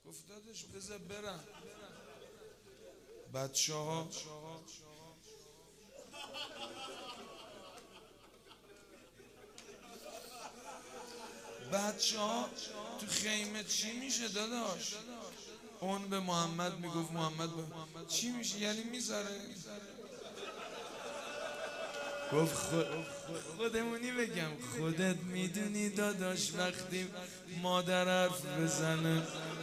گفت داداش بذار برم. بچه ها تو خیمه چی میشه داداش؟ اون به محمد میگفت محمد چی میشه؟ یعنی میذاره. گفت خودمونی بگم، خودت میدونی داداش وقتی مادر حرف بزنه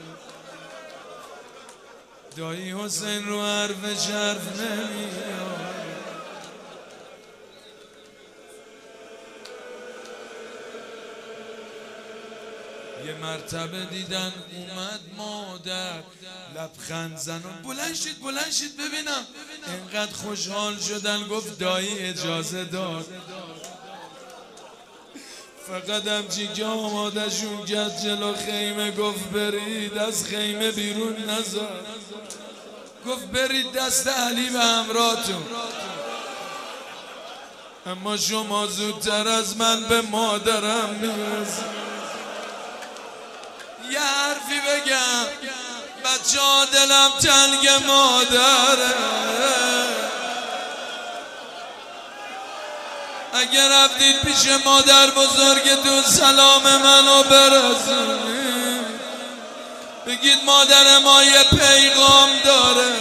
دایی حسین رو حرفش حرف نمیاد. یه مرتبه دیدن اومد مادر لبخند زنون بلند شید ببینم. اینقدر خوشحال شدن گفت دایی اجازه داد. فقط همچی که آمادشون کرد جلو خیمه گفت برید از خیمه بیرون نذار. گفت برید دست علی به همراهتون. اما شما زودتر از من به مادرم میرسید. یه حرفی بگم بچه ها دلم تنگ مادره. اگر رفتید پیش مادر بزرگتون سلام منو برسونید. بگید مادر ما یه پیغام داره.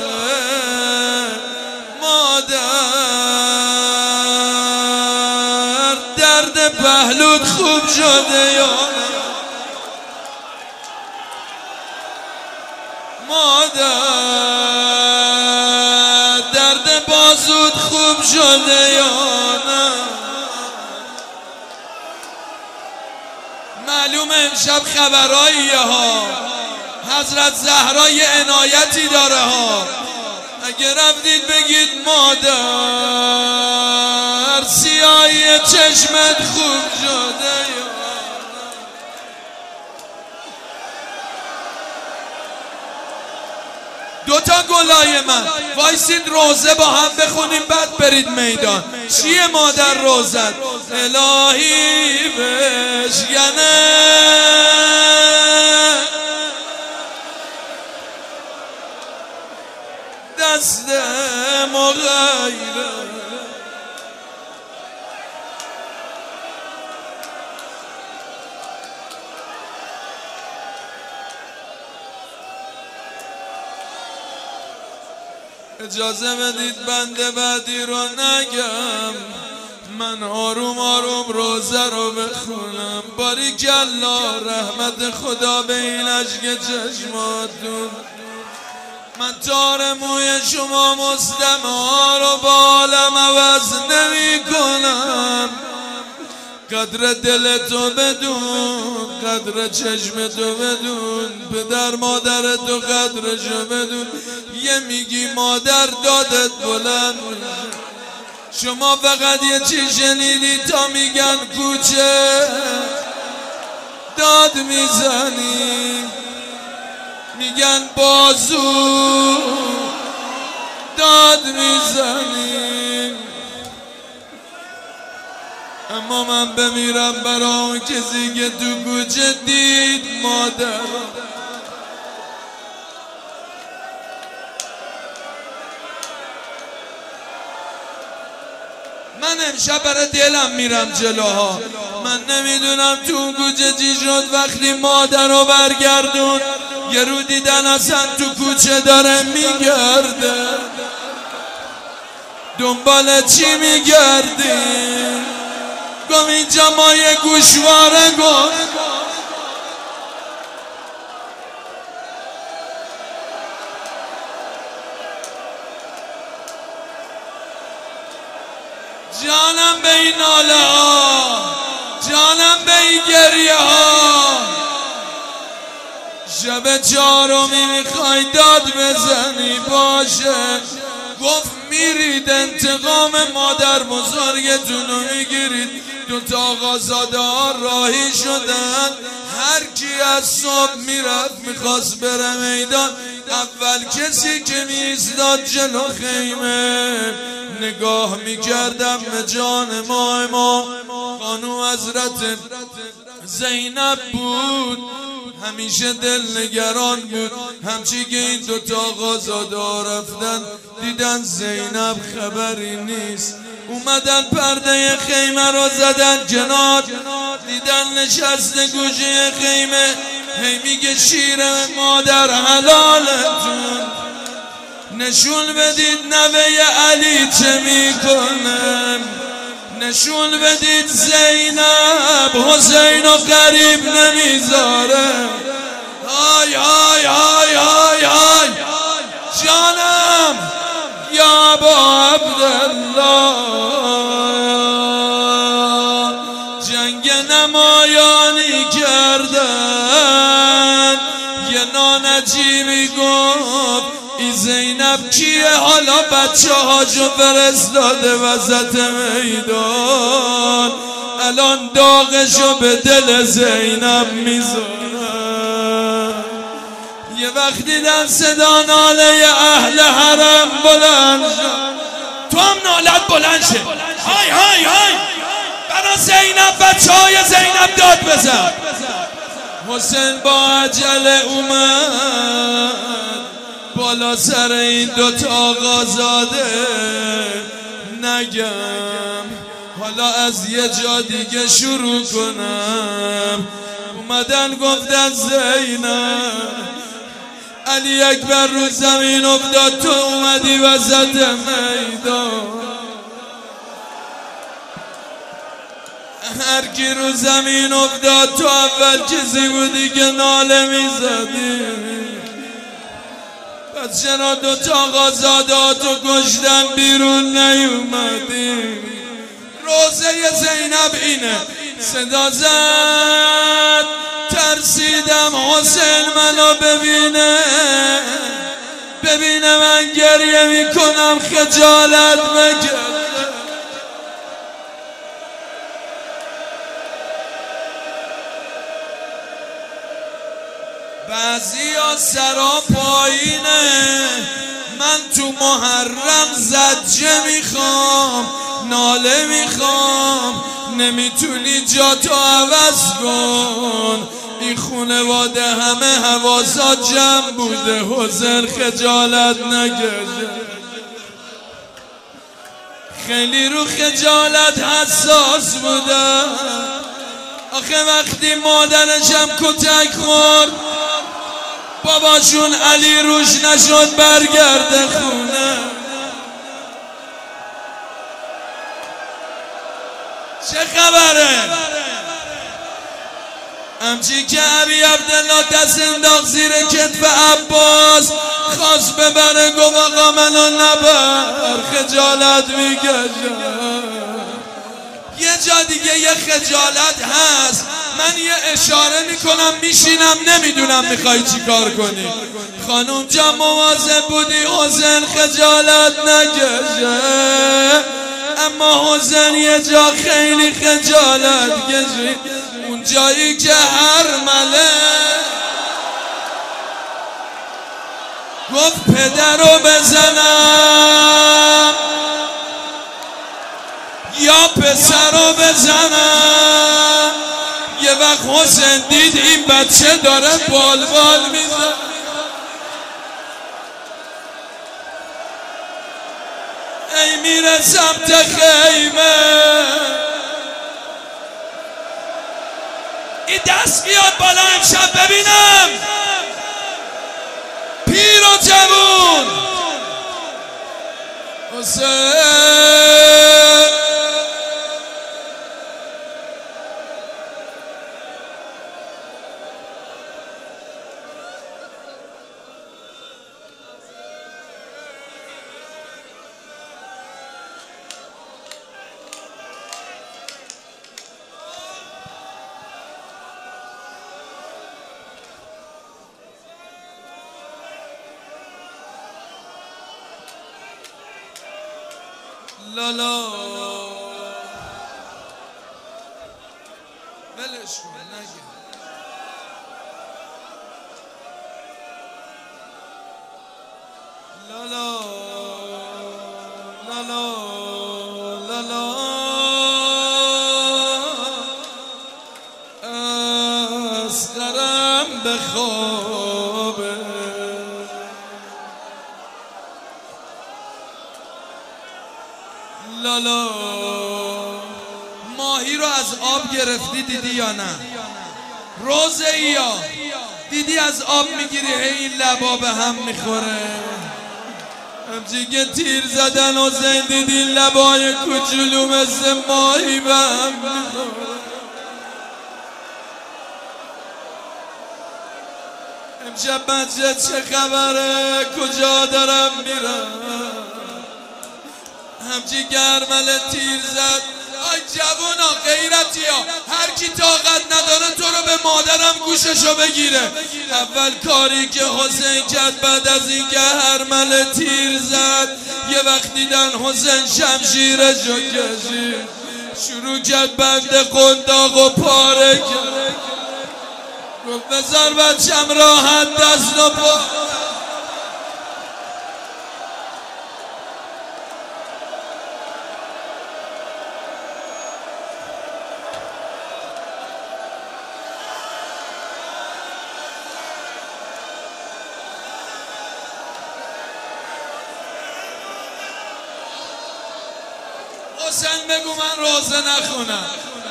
مادر درد پهلوت خوب شده یا مادر درد بازوت خوب شده یا نه؟ معلومه امشب خبراییه ها. حضرت زهرا یه عنایتی داره ها. اگه رفتید بگید مادر سیاهی چشمت خوب شده یا دوتا گلای من وایسید روزه با هم بخونیم بعد برید میدان. چیه مادر روزت؟ الهی بشکنه دست مغیره. اجازه بدید بنده بعدی رو نگم. من آروم آروم روزه رو بخونم. باریکالله رحمت خدا به این اشک چشماتون. من تار موی شما مصدمه ها رو با عالم عوض نمی کنم. قدر دل تو بدون، قدر چشم تو بدون، پدر مادر تو قدرشو بدون. یه میگی مادر دادت بلند میشه. شما فقط یه چی شنیدی تا میگن کوچه داد میزنی. میگن بازو داد میزنی. اما من بمیرم برای اون کسی که تو کوچه دید مادر. من امشب برای دلم میرم جلوها. من نمیدونم تو اون کوچه چی شد وقتی مادر رو برگردون. یه رو دیدن اصلا تو کوچه داره میگرده. دنبال چی میگردی؟ گم اینجا ما یه گوشواره گفت. جانم به این ناله ها، جانم به این گریه ها. شب چهارمی میخوای داد بزنی باشه. گفت میرید انتقام مادر بزرگتون رو میگیرید. دوتا آقازاده ها راهی شدن. هر کی از صبح میرفت میخواست بره میدان. اول کسی که میایستاد جلو خیمه نگاه میکردم به جان ما خانوم حضرت زینب بود. همیشه دل نگران بود. همچی که این دوتا آقازاده رفتن دیدن زینب خبری نیست، اومدن پرده خیمه رو زدن کنار، دیدن نشسته گوشه خیمه هی میگه شیر مادر حلالتون، نشون بدید نوه علی چه میکنه، نشون بدید زینب حسین و قریب نمیذاره. آی آی آی آی آی جانم یا ابا عبدالله، جنگ نمایانی کردن، یه نانجیبی گفت ای زینب کیه، حالا بچه هاشو فرستاده وسط میدان، الان داغشو به دل زینب میذاره. یه وقت دیدن صدا ناله اهل حرم بلند شد، تو هم نالت بلند شد، های های های برا زینب، بچه های زینب داد بزن. حسین با عجله اومد بالا سر این دوتا آقازاده، نگم حالا از یه جا دیگه شروع کنم. اومدن گفتن زینب علی اکبر رو زمین افتاد، تو اومدی وسط میدان، هر کی رو زمین افتاد تو اول کسی بودی که ناله میزدی، پس چرا دوتا آقازاداتو کشتن بیرون نیومدی؟ روزه زینب اینه، صدا زد ترسیدم حسین منو ببینه من گریه میکنم خجالت بکشه. بعضیا سرا پایینه، من تو محرم زجه میخوام، ناله میخوام، نمیتونی جا تو عوض کن. این خونواده همه حواسا جمع بوده، حسین خجالت نکشه، خیلی رو خجالت حساس بوده. آخه وقتی مادرشم کتک خورد باباشون علی روش نشد برگرده خونه. چه خبره؟ همچی که عبی عبدالله دست انداخت زیر کتف عباس، خواست ببره گفت آقا منو نبر، خجالت میکشم. یه جا دیگه یه خجالت هست، من یه اشاره میکنم میشینم نمیدونم میخوای چی کار کنی. خانوم جان مواظب بودی حسین خجالت نکشه، اما حسین یه جا خیلی خجالت کشید، اون جایی که هرمله گفت پدرو بزنم یا پسرو بزنم. یه وقت حسین دید این بچه داره بال میزن، ای میره سمت خیمه، این دست بیاد بالا امشب ببینم پیر و جوون. حسین لالا ولش کن نگه، لالا لالا لالا اسقرم به لالا. ماهی رو از آب گرفتی دیدی یا نه؟ روزیا دیدی از آب میگیری هی لبا به هم میخوره. همچی که تیر زدن حسین دیدی لبای کوچولو مثل ماهی به هم میخوره. امشب بچه چه خبره؟ کجا دارم میرم؟ همچی گرمل تیر زد. آی جوانا غیرتی ها، هر کی طاقت نداره تو رو به مادرم گوششو بگیره. اول کاری که حسین کرد بعد از این که هرمل تیر زد، یه وقت دیدن حسین شمشیرشو کشید، شروع کرد بند قنداق و پاره کرد. گفت بذار بچم راحت دست و پا. حسین بگو من روزه نخونم.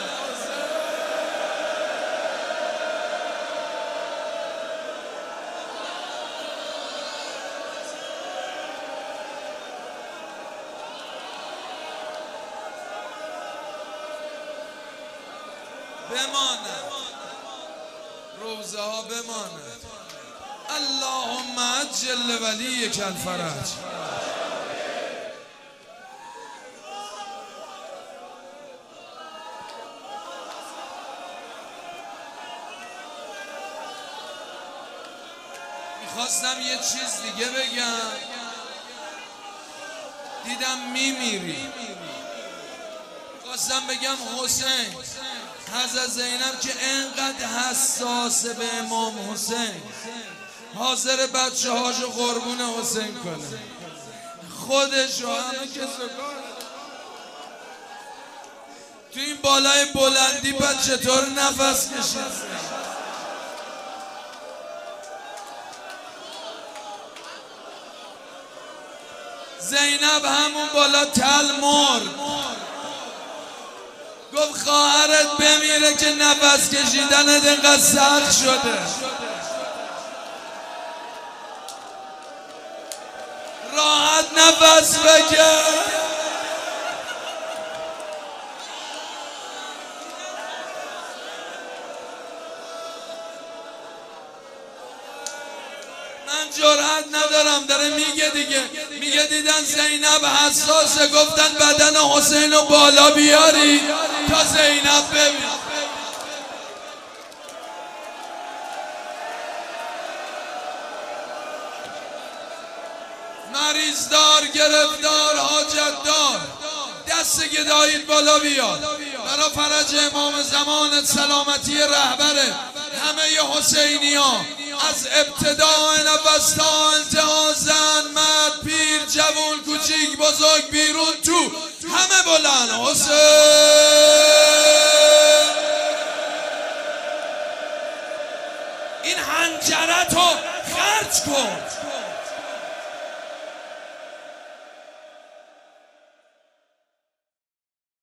بماند روزه ها، بماند. اللهم عجل ولیک الفرج. میخواستم یه چیز دیگه بگم، دیدم میمیری. میخواستم بگم حسین حضرت زینب که انقدر حساسه به امام حسین، حاضر بچه هاشو قربون حسین کنه، خودشو همه کسو تو این بالای بلندی بعد چطور نفس کشید. زینب همون بالا تل مرد. گفت خواهرت بمیره که نفس کشیدنت اینقدر سخت شده. راحت نفس بکش. من جرأت ندارم، داره میگه دیگه، میگه دیدن زینب حساسه، گفتن بدن حسین رو بالا بیاری تا زینب ببین. مریض دار، گرفتار، حاجت دار، دست گدایید بالا بیاد. برای فرج امام زمان، سلامتی رهبره همه حسینی ها، از ابتداء نفس تا انتها، زن، مرد، پیر، جوان، کوچیک، بزرگ، بیرون، تو، همه بلند حسین.